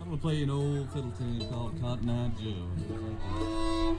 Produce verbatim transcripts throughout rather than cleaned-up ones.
I'm gonna play an old fiddle tune called Cotton Eye Joe.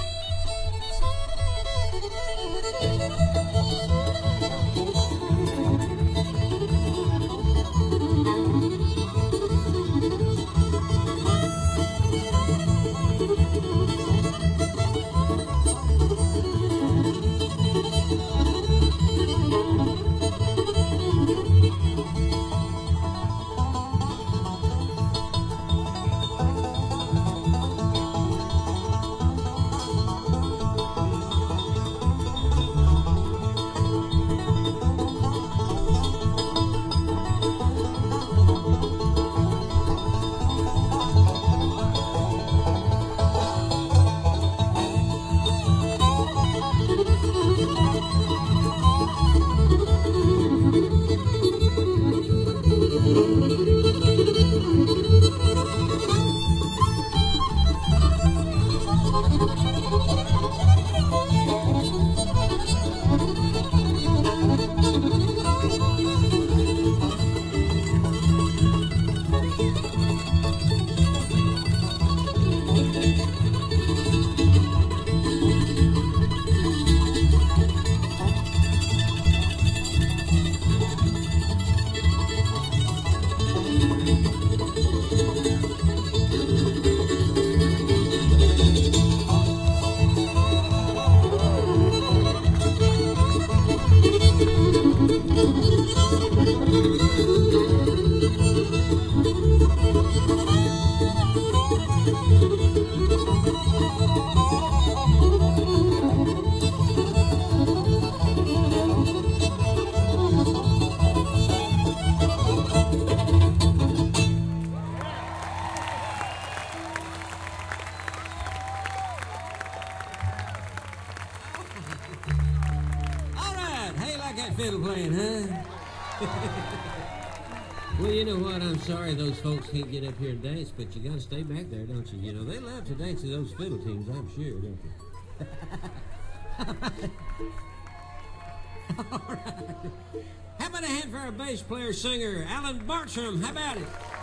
Fiddle playing, huh? Well, you know what? I'm sorry those folks can't get up here and dance, but you got to stay back there, don't you? You know, they love to dance to those fiddle tunes, I'm sure, don't you? All right. How about a hand for our bass player singer, Alan Bartram? How about it?